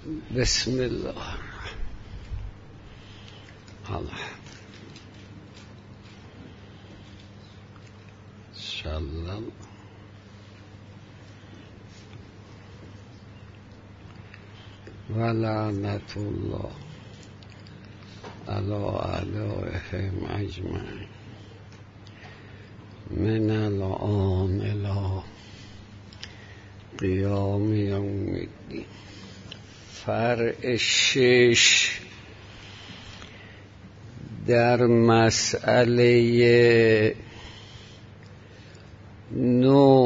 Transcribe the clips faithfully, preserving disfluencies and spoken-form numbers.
بسم الله. الله شلل و لعنت الله علی اعدائهم اجمعین من الان الی قیام یوم الدین. فرع شش در مسئله نو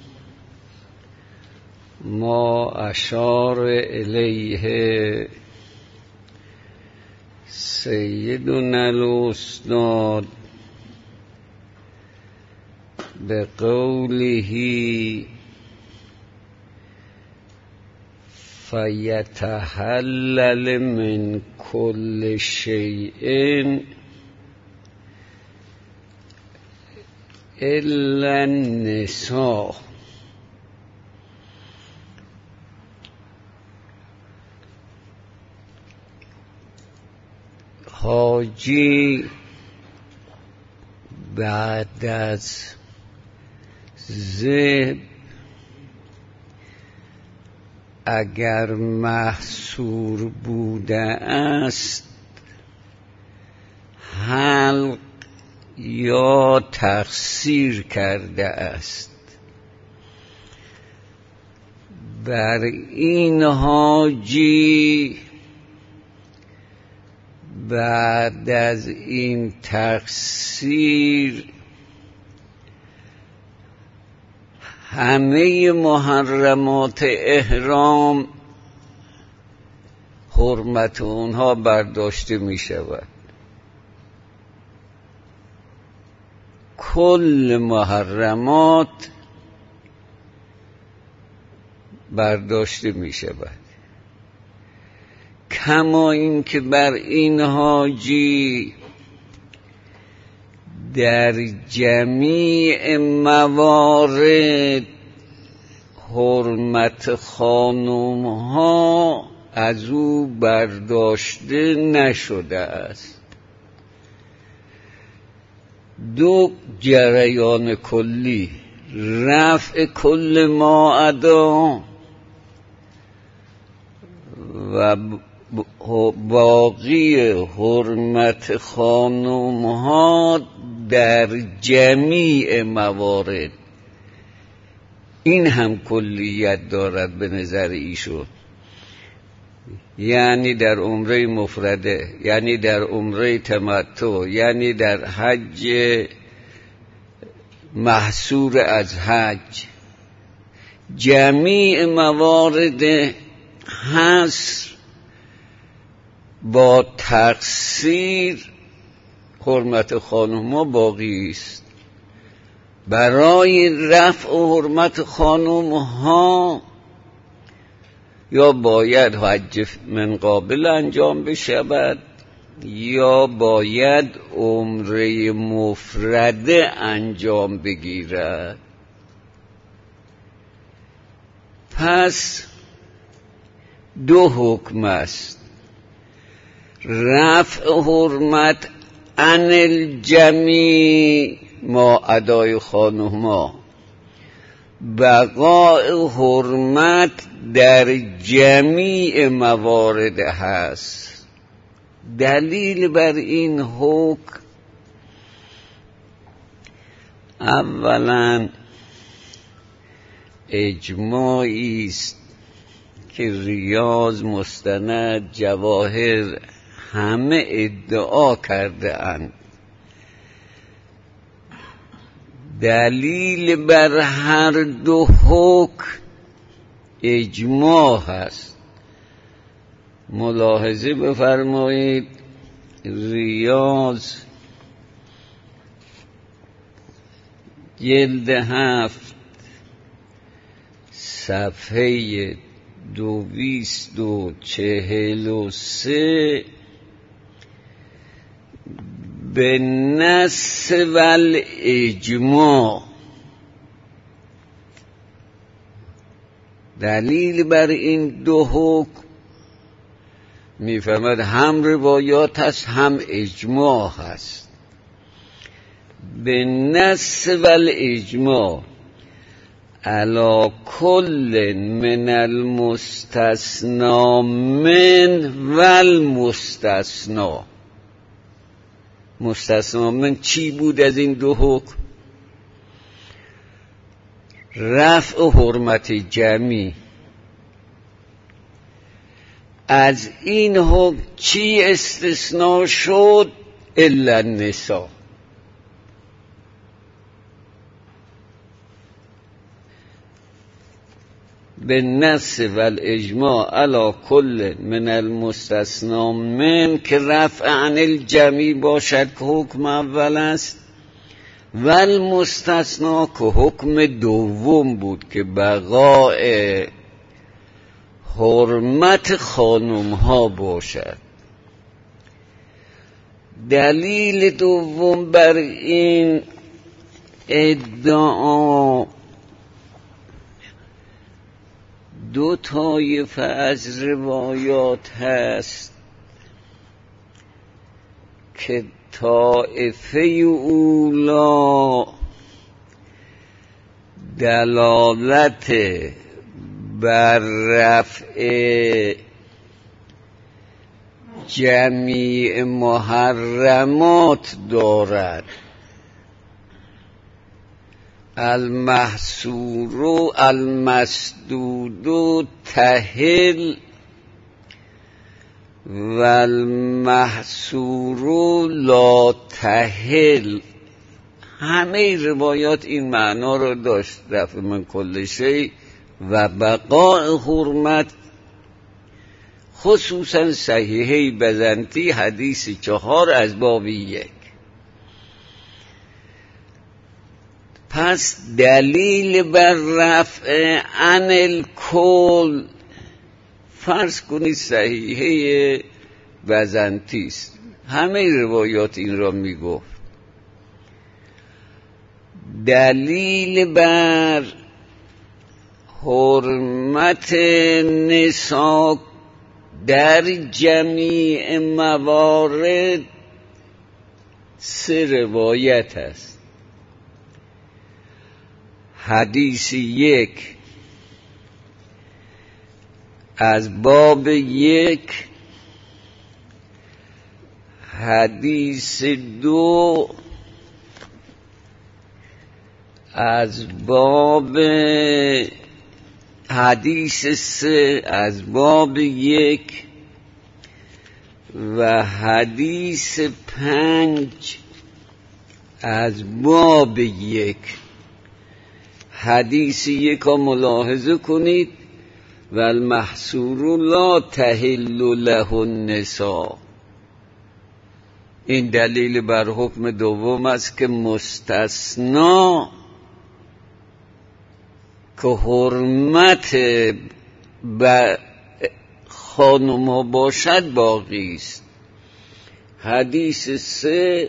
ما اشار الیه سیدنا الاستاد به قوله فیتحلل من کل شیء الا النساء. حاجی بعد از ذبح اگر محصور بوده است حلق یا تقصیر کرده است، بر این حاجی بعد از این تقصیر همه محرمات احرام حرمت اونها برداشته می شود. کل محرمات برداشته می شود، کما این که بر این حاجی در جمیع موارد حرمت خانم ها از او برداشته نشده است. دو جریان کلی، رفع کل ما عدا و باقی حرمت خانم ها در جمیع موارد. این هم کلیت دارد به نظر ایشون، یعنی در عمره مفرده، یعنی در عمره تمتع، یعنی در حج محصور از حج. جمیع موارد حصر با تقصیر حرمت خانم‌ها باقی است. برای رفع حرمت خانم‌ها یا باید حج من قابل انجام بشود یا باید عمره مفرده انجام بگیرد. پس دو حکم است: رفع حرمت عن الجمیع ما ادای خانوما، بقاء حرمت در جمیع موارد هست. دلیل بر این حکم اولا اجماعی است که ریاض، مستند، جواهر همه ادعا کرده اند. دلیل بر هر دو حکم اجماع هست. ملاحظه بفرمایید، ریاض جلد هفت صفحه دویست و چهل و سه به نص و اجماع. دلیل بر این دو حکم میفهمد هم روایات هست هم اجماع هست. به نص و الاجماع علی کل من المستثنا من و المستثنا. مستثنا من چی بود از این دو حکم؟ رفع حرمت جمعی. از این حکم چی استثناء شد؟ الا النساء. بالنص و الاجماع علی کل من المستثنا من که رفع عن الجمعی باشد که حکم اول است، و المستثنا که حکم دوم بود که بقاء حرمت خانم ها باشد. دلیل دوم بر این ادعا دو طایفه از روایات هست که طایفه اولا دلالت بر رفع جمیع محرمات دارد. المحصور المسدود تهل و المحصور لا تهل. همه روایات این معنا رو داشت، رفع من کل شیء و بقاء حرمت. خصوصا صحیحه بزنطی حدیث چهار از باب یک. پس دلیل بر رفع عن الکل فرض کنید صحیحه بزنطی است، همه روایات این را میگفت. دلیل بر حرمت نساء در جمیع موارد سه روایت است. حدیث یک از باب یک، حدیث دو از باب، حدیث سه از باب یک و حدیث پنج از باب یک. حدیث یک را ملاحظه کنید، و المحصور لا تحل له النساء. این دلیل بر حکم دوم است که مستثنا که حرمت به خانم باشد باقی است. حدیث سه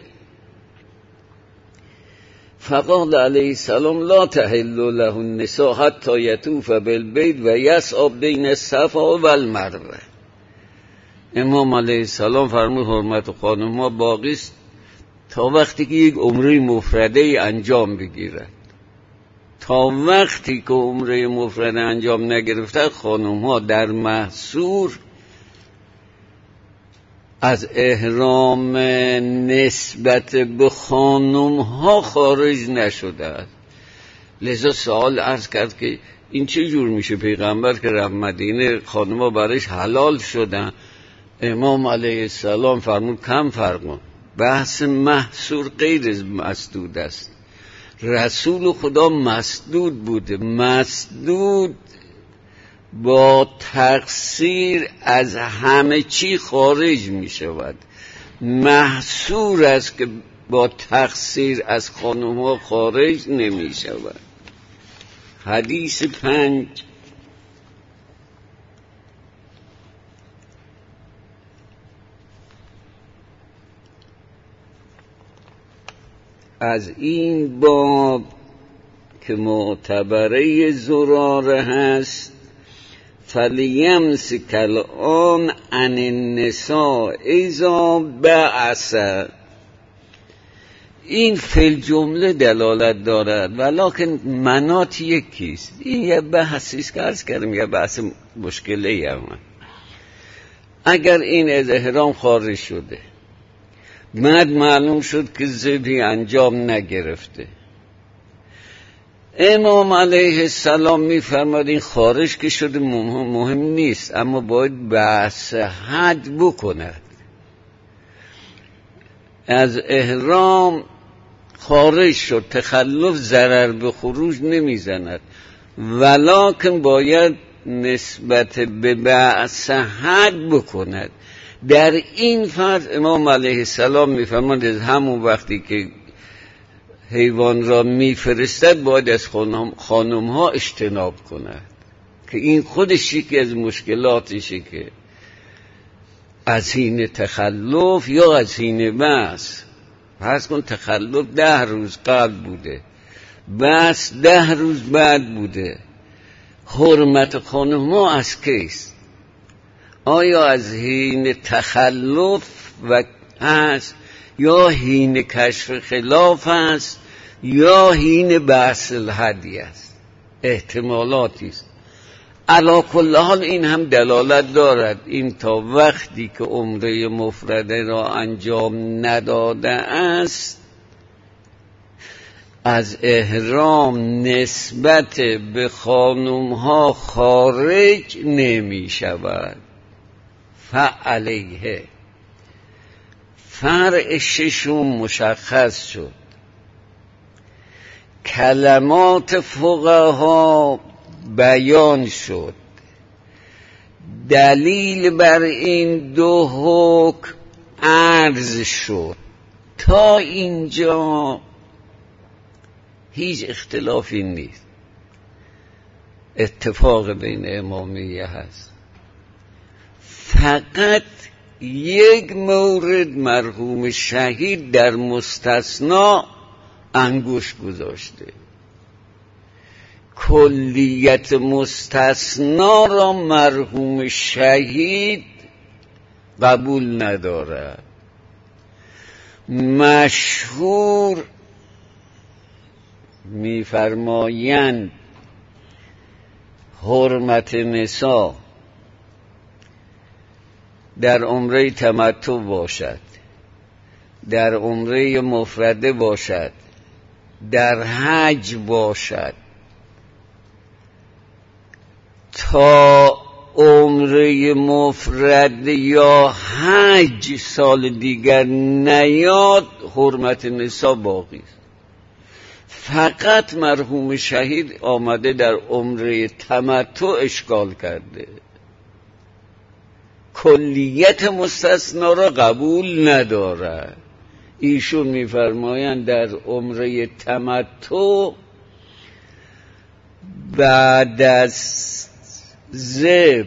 فقال علیه السلام لا تحل له النساء حتی یطوف بالبیت و یسعی بین الصفا و المروه. امام علیه السلام فرمود حرمت خانم ها باقی است تا وقتی که یک عمره مفرده انجام بگیرد. تا وقتی که عمره مفرده انجام نگرفته خانم ها در محصور از احرام نسبت به خانم ها خارج نشده است. لذا سوال عرض کرد که این چه جور میشه؟ پیغمبر که رفت مدینه خانم ها برایش حلال شدن. امام علیه السلام فرمود کم فرمون، بحث محصور غیر مسدود است. رسول خدا مسدود بوده، مسدود با تقصیر از همه چی خارج می شود. محصور است که با تقصیر از خانم ها خارج نمی شود. حدیث پنج از این باب که معتبره زراره هست، فلیمسک الآن عن النساء اذا بعث. این فی جمله دلالت دارد ولکن منات یکیست. این یه بحثیست که عرض کردم، یه بحث مشکلی هم. اگر این از احرام خارج شده بعد معلوم شد که ذبحی انجام نگرفته، امام علیه السلام میفرماد این خارج که شده مهم, مهم نیست، اما باید بحث حد بکند. از احرام خارج شد، تخلف ضرر به خروج نمیزند، ولکن باید نسبت به بحث حد بکند. در این فرض امام علیه السلام میفرماد از همون وقتی که حیوان را میفرستد باید از خانم ها اجتناب کند، که این خودش یکی از مشکلاتشه که از حین تخلف یا از حین بس. فرض کن تخلف ده روز قبل بوده، بس ده روز بعد بوده، حرمت خانم ها از کیست؟ آیا از حین تخلف و هست، یا حین کشف خلاف است، یا حین بحث الحدی است؟ احتمالاتی است. علی کل حال این هم دلالت دارد این تا وقتی که عمره مفرده را انجام نداده است از احرام نسبت به خانم ها خارج نمی شود. فعلیه فرع ششم مشخص شد. کلمات فقها بیان شد. دلیل بر این دو حکم عرض شد. تا اینجا هیچ اختلافی نیست، اتفاق بین امامیه هست. فقط یک مورد مرحوم شهید در مستثنا انگوش گذاشته. کلیت مستثنا را مرحوم شهید قبول ندارد. مشهور می‌فرمایند حرمت نساء در عمره تمتع باشد، در عمره مفرده باشد، در حج باشد، تا عمره مفرد یا حج سال دیگر نیاد حرمت نساء باقی است. فقط مرحوم شهید آمده در عمره تمتع اشکال کرده، کلیت مستثنا را قبول ندارد. ایشون میفرمایند در عمره تمتع بعد از ذبح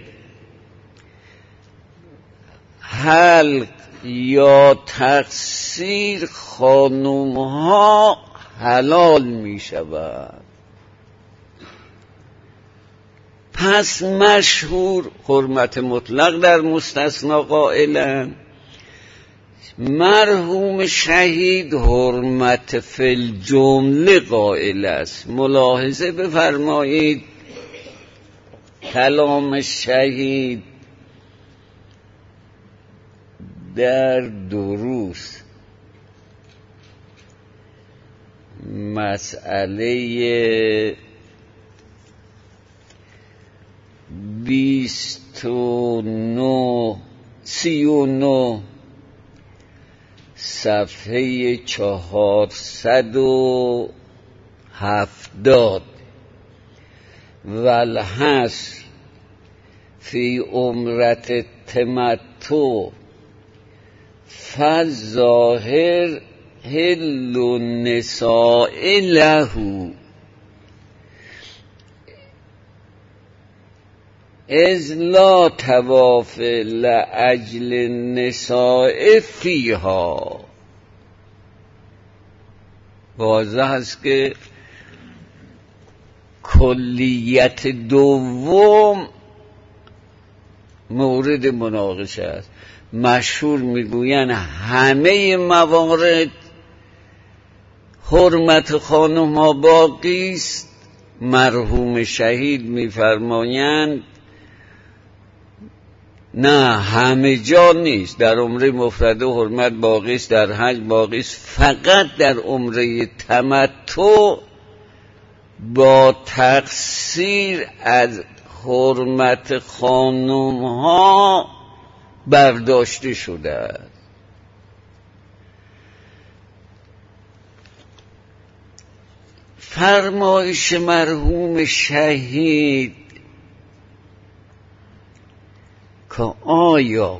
حلق یا تقصیر خانم ها حلال می شود. پس مشهور حرمت مطلق در مستثنا قائلند، مرحوم شهید حرمت فی الجمله قائل است. ملاحظه بفرمایید کلام شهید در دروس مسئله بیست و نه سی و نه صفحه چهارصد و هفتاد والحصر فی عمرت تمتع فالظاهر حل النساء له اذ لا طواف لاجل النساء فیها. واضح است که کلیت دوم مورد مناقشه است. مشهور میگوین همه موارد حرمت خانم ها باقی است. مرحوم شهید میفرمایند نه، همه جا نیست. در عمره مفرده حرمت باقی است، در حج باقی است، فقط در عمره تمتع با تقصیر از حرمت خانم ها برداشته شده است. فرمایش مرحوم شهید که آیا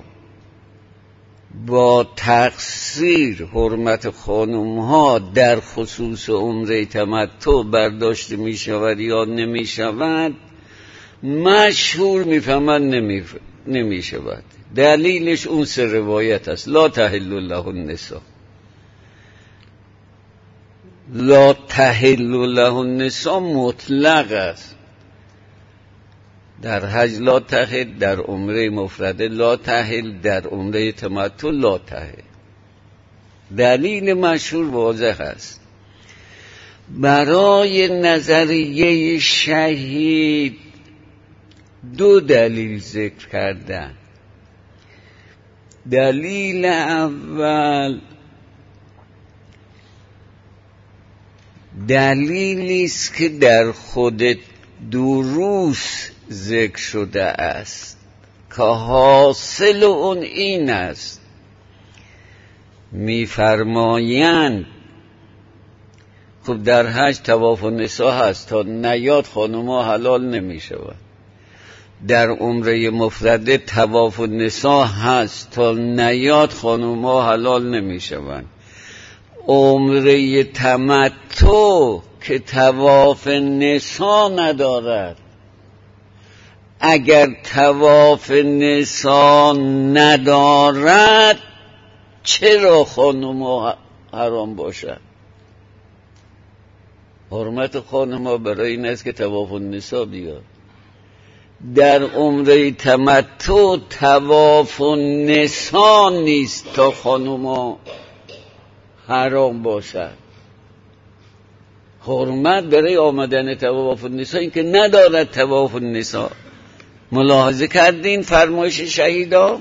با تقصیر حرمت خانم ها در خصوص عمره تمتع برداشته می شود یا نمی شود، مشهور می فهمد نمی, نمی شود. دلیلش اون سه روایت است. لا تحل له النساء، لا تحل له النساء مطلق است. در حج لا تحل، در عمره مفرده لا تحل، در عمره تمتع لا تحل. دلیل مشهور واضح است. برای نظریه شهید دو دلیل ذکر کردن. دلیل اول دلیلی است که در خود دروس ذکر شده است که حاصل اون این است، میفرمایند خب در حج طواف النساء هست، تا نیاد خانوما حلال نمی شود. در عمره مفرده طواف النساء هست، تا نیاد خانوما حلال نمی شوند. عمره تمتع که طواف نساء ندارد، اگر طواف نساء ندارد چرا خانوما حرام باشد؟ حرمت خانوما برای این است که طواف النساء بیاد. در عمره تمتع طواف النساء نیست تا خانوما حرام باشد. حرمت برای آمدن طواف النساء این که ندارد طواف النساء. ملاحظه کردین فرمایش شهیدا؟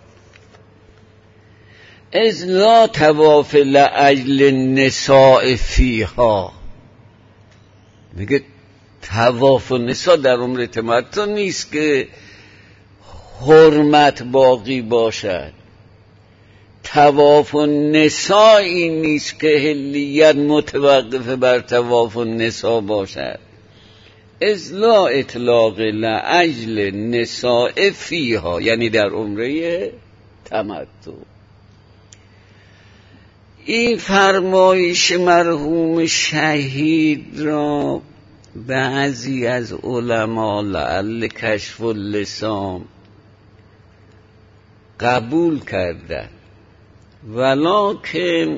از لا طواف لاجل النساء فیها، میگه طواف النساء در عمره تمتع نیست که حرمت باقی باشد. طواف النساء این نیست که حلیت متوقف بر طواف النساء باشد. از لا اطلاق لاجل النساء فیها، یعنی در عمره تمتع. این فرمایش مرحوم شهید را بعضی از علما لعل کشف اللسان قبول کردند، ولکن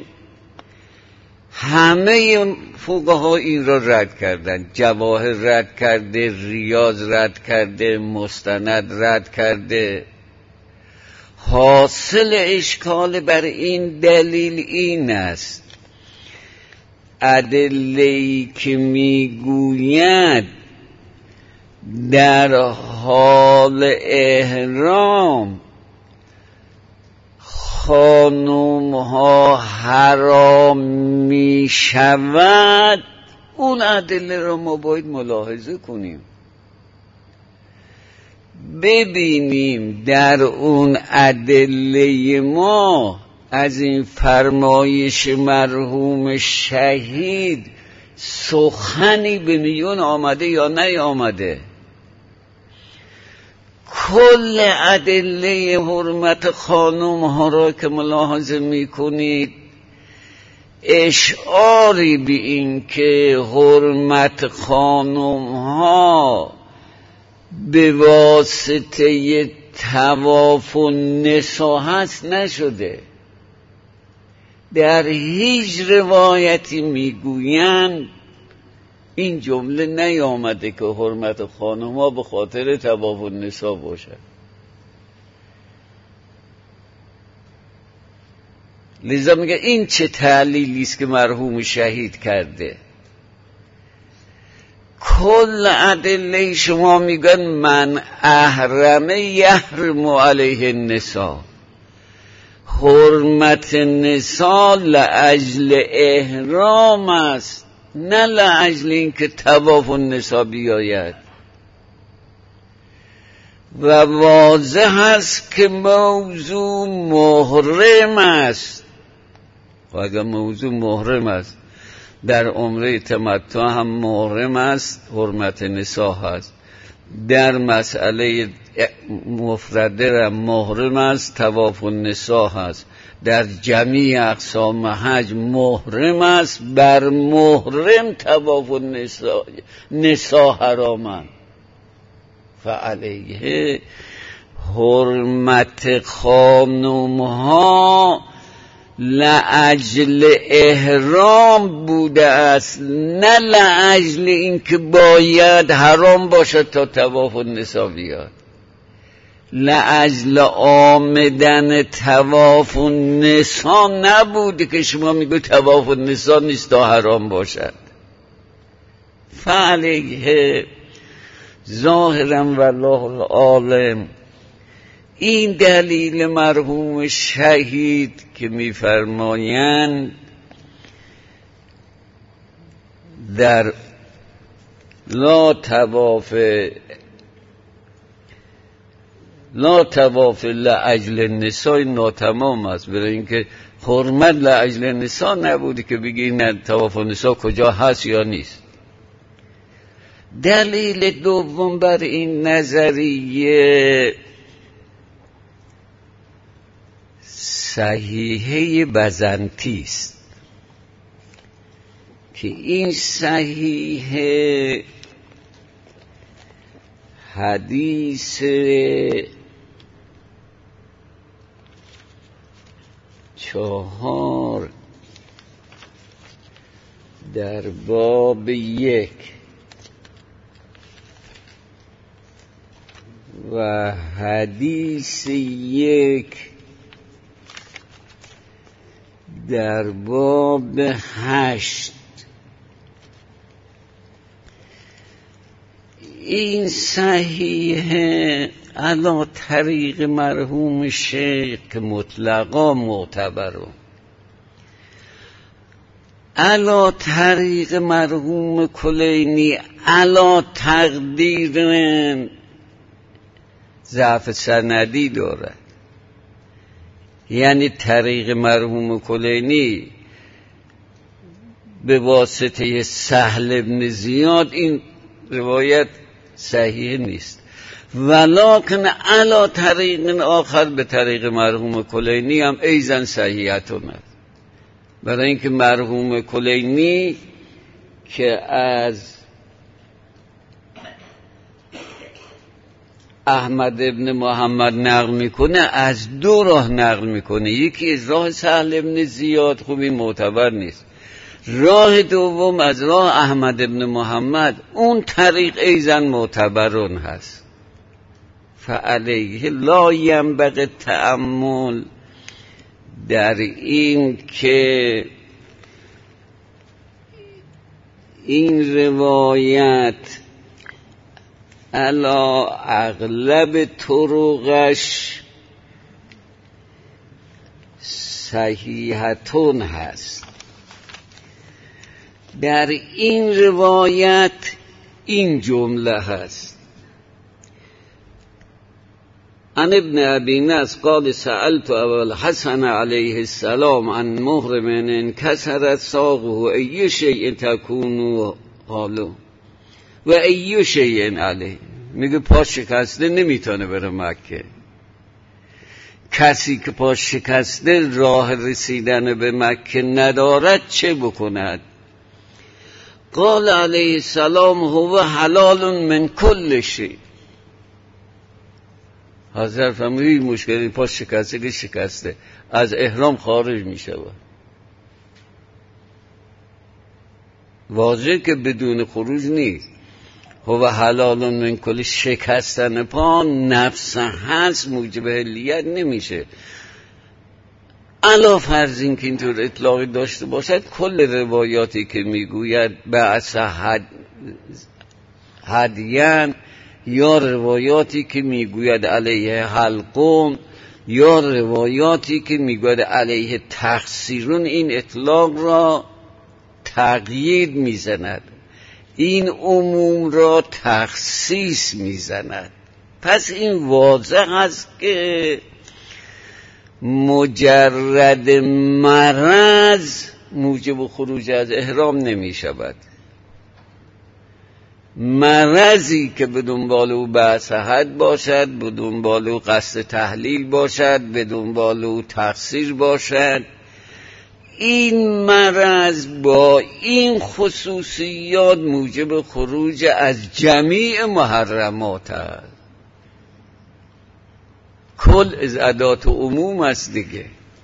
همه فقها این را رد کردند. جواهر رد کرده، ریاض رد کرده، مستند رد کرده. حاصل اشکال بر این دلیل این است، ادله‌ای که میگوید در حال احرام خانم ها حرام می شود، اون ادله را ما باید ملاحظه کنیم، ببینیم در اون ادله ما از این فرمایش مرحوم شهید سخنی به میون آمده یا نیامده. کل ادله حرمت خانم ها را که ملاحظه می کنید اشعاری به این که حرمت خانم ها به واسطه طواف النساء هست نشده. در هیچ روایتی میگویند این جمله نیامده که حرمت خانم‌ها به خاطر طواف النساء باشد. لذا میگه این چه تعلیلی است که مرحوم شهید کرده. کل ادله شما میگن من احرمه یحرم علیه النساء، حرمت نساء لاجل احرام است، نه لاجل اینکه طواف النساء بیاید. و واضح است که موضوع محرم است. و اگر موضوع محرم است در عمره تمتع هم محرم است، حرمت نساء هست. در مسئله مفرده هم محرم است، طواف النساء هست. در جمیع اقسام حج محرم است، بر محرم طواف النساء نساء حرامند. فعلیه حرمت خانمها لاجل احرام بوده است، نه لاجل اینکه باید حرام باشد تا طواف النساء بیاد. لاجل آمدن طواف النساء نبوده که شما میگو طواف النساء نیست تا حرام باشد. فعلیه ظاهرا والله العالم این دلیل مرحوم شهید که می‌فرمایند در لا طواف لا طواف لاجل النساء ناتمام است، برای اینکه حرمت لاجل النساء نبوده که بگی نه طواف النساء کجا هست یا نیست. دلیل دوم بر این نظریه صحیحه بزنطی است که این صحیحه حدیث چهار در باب یک و حدیث یک در باب هشت این صحیحه علا طریق مرحوم شیخ که مطلقا معتبرون، علا طریق مرحوم کلینی علا تقدیر ضعف سندی دارد. یعنی طریق مرحوم کلینی به واسطه سهل بن زیاد این روایت صحیح نیست، ولکن علا طریق آخر به طریق مرحوم کلینی هم ایزن صحیحتون است. برای اینکه مرحوم کلینی که از احمد ابن محمد نقل میکنه از دو راه نقل میکنه، یکی از راه سهل ابن زیاد، خوب این معتبر نیست. راه دوم از راه احمد ابن محمد، اون طریق ایزن معتبرون هست. فعلیه لا ینبغی تأمل در این که این روایت علا اغلب طرقش صحیحتون هست. در این روایت این جمله هست: عن ابن ابی نصر قال سألت ابا الحسن علیه السلام عن محرم انکسرت ساقه ای شیء تکون قالوا و ای شیء علیه. میگه پاش شکسته نمیتونه بره مکه. کسی که پاش شکسته راه رسیدن به مکه ندارد چه بکند؟ قال علیه السلام هو حلال من کل شیء. حضرت فرمودند مشکلی پاش شکسته که شکسته از احرام خارج میشه. واضحه که بدون خروج نیست. هو حلال من کل، شکستن پا نفس هست موجب حلیت نمیشه. علا فرض این که اینطور اطلاقی داشته باشد، کل روایاتی که میگوید بعث حد هدین، یا روایاتی که میگوید علیه حلقون، یا روایاتی که میگوید علیه تقصیرون، این اطلاق را تقیید میزند، این عموم را تخصیص میزند. پس این واضح است که مجرد مرض موجب خروج از احرام نمی شود. مرضی که به دنبال او بحث حد باشد، به دنبال او قصد تحلیل باشد، به دنبال او تقصیر باشد، این مرض با این خصوصیات موجب خروج از جمیع محرمات است. کل از ادات و عموم است دیگه.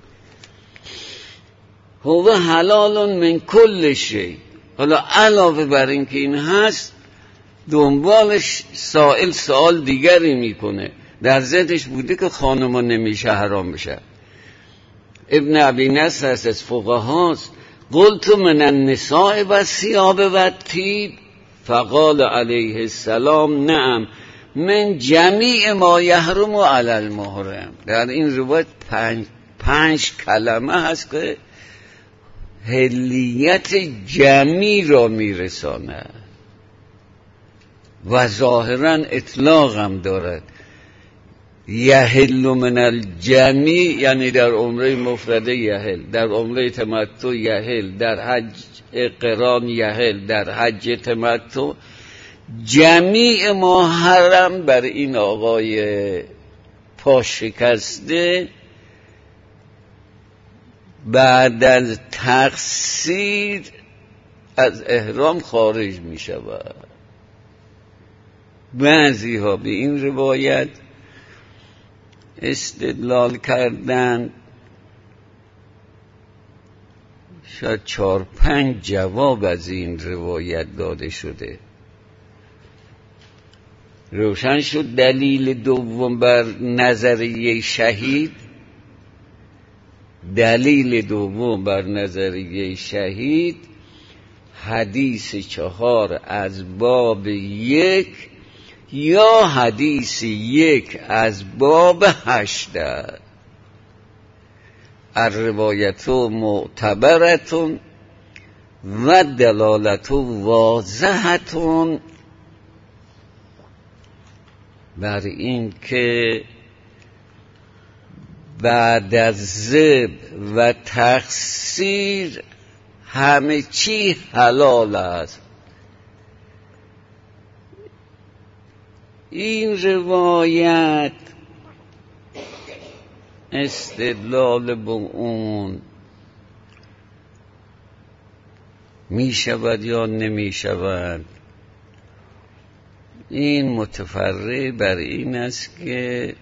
هو حلال من کل شی. حالا علاوه بر این که این هست، دنبالش سائل سوال دیگری میکنه. در ذهنش بوده که خانما نمیشه حرام بشه. ابن ابی نصر است، از فقهاست. قلت من النساء و ثیاب و طیب، فقال علیه السلام نعم من جمیع ما یحرم علی المحرم. در این روایت پنج, پنج کلمه هست که حلیت جمی را میرسانه و ظاهرا اطلاق هم دارد. یحل من الجمی، یعنی در عمره مفرده یحل، در عمره تمتع یحل، در حج قران یحل، در حج تمتع. جمیع ما حرم بر این آقای پاشکسته بعد از تقصیر از احرام خارج می شود. بعضی ها به این روایت استدلال کردن، شاید چهار پنج جواب از این روایت داده شده. روشن شد دلیل دوم بر نظریه شهید. دلیل دوم بر نظریه شهید حدیث چهار از باب یک یا حدیث یک از باب هشت است. الروایت معتبرتون و دلالت واضحتون بر این که بعد از ذبح و تقصیر همه چی حلال است. این روایت استدلال به اون می شود یا نمی شود، این متفرع بر این است که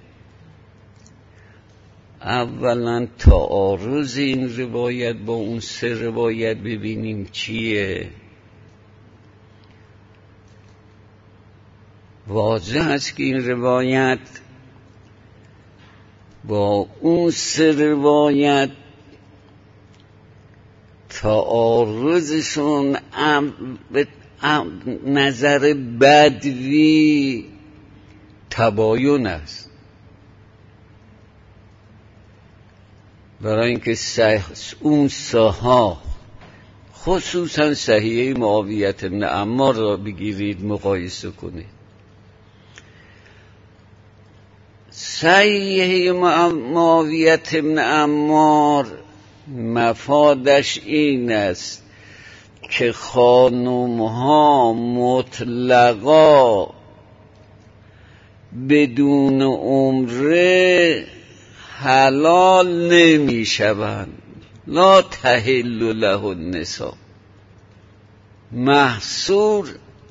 اولا تعارض این روایت با اون سه روایت ببینیم چیه. واضح است که این روایت با اون سه روایت تعارضشون به نظر بدوی تباین است. برای اینکه اون ساها خصوصا صحیحه معاویه بن عمار را بگیرید مقایسه کنید. صحیحه معاویه بن عمار مفادش این است که خانم‌ها مطلقا بدون عمره حلال نمی شوند. لا تحل له النساء، محصور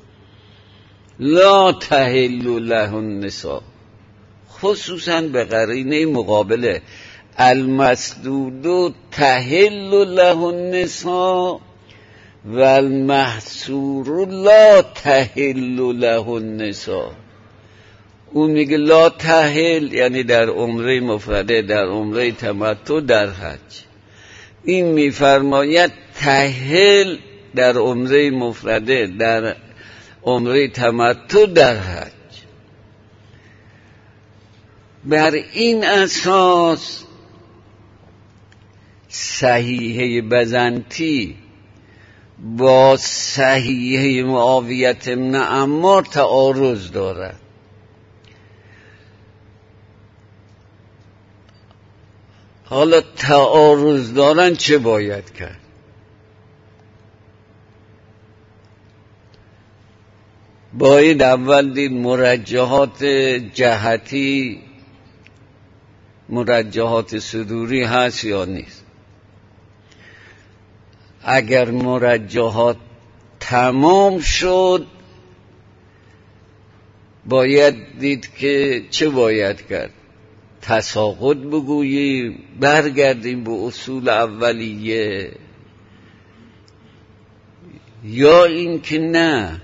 لا تحل له النساء، خصوصا به قرینه مقابله المسدود تحل له النساء و المحصور لا تحل له النساء. اون میگه لا تحل، یعنی در عمره مفرده، در عمره تمتع، در حج. این میفرماید تحل در عمره مفرده، در عمره تمتع، در حج. بر این اساس صحیحه بزنطی با صحیحه معاویه بن عمار تعارض دارد. حالا تعارض دارن چه باید کرد؟ باید اول دید مرجحات جهتی، مرجحات صدوری هست یا نیست. اگر مرجحات تمام شد باید دید که چه باید کرد. تساقط بگوییم، برگردیم به اصول اولیه، یا این که نه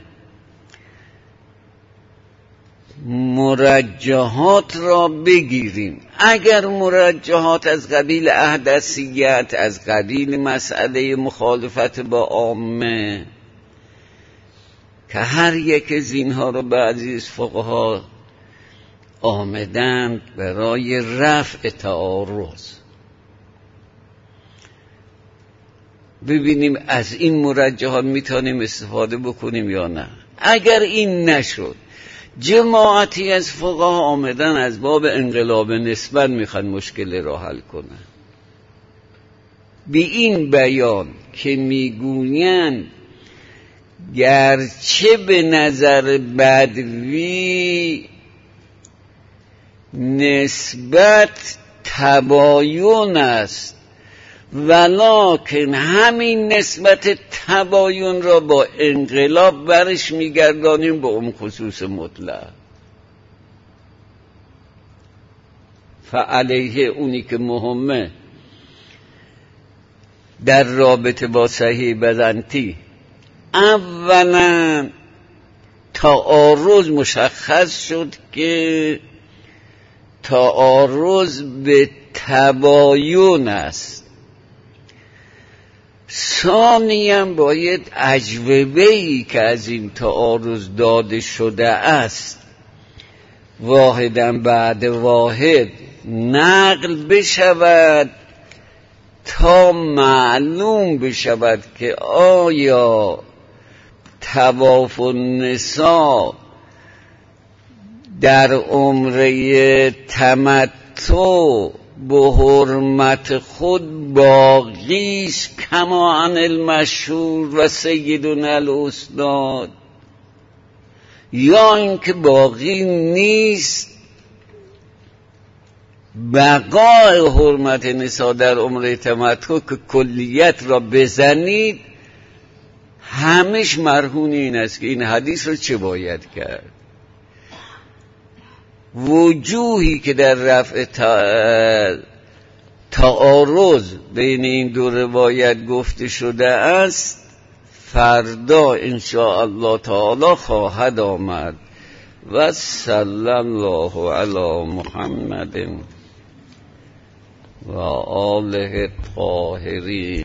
مرجحات را بگیریم. اگر مرجحات از قبیل احدثیت، از قبیل مسئله مخالفت با عامه، که هر یک از اینها را بعضی از فقها آمدند برای رفع تعارض، ببینیم از این مرجحات میتونیم استفاده بکنیم یا نه. اگر این نشد، جماعتی از فقها آمدن از باب انقلاب نسبت میخوان مشکل را حل کنن. به این بیان که میگویند گرچه به نظر بدوی نسبت تباین است، ولکن همین نسبت تباین را با انقلاب برش میگردانیم به اون خصوص مطلق. فعلیه اونی که مهمه در رابطه با صحیح بزنطی، اولا تعارض مشخص شد که تعارض به تباین است. ثانیاً باید اجوبه‌ای که از این تعارض داده شده است واحداً بعد واحد نقل بشود تا معلوم بشود که آیا طواف النساء در عمره تمتع به حرمت خود باقیست کما عن المشهور و سیدنا الاستاد، یا اینکه باقی نیست. بقای حرمت نساء در عمره تمتع که کلیت را بزنید همش مرهون این است که این حدیث رو چه باید کرد. وجوهی که در رفع تعارض بین این دو روایت گفته شده است فردا انشاءالله تعالی خواهد آمد. و صلی الله علی محمد و آله الطاهرین.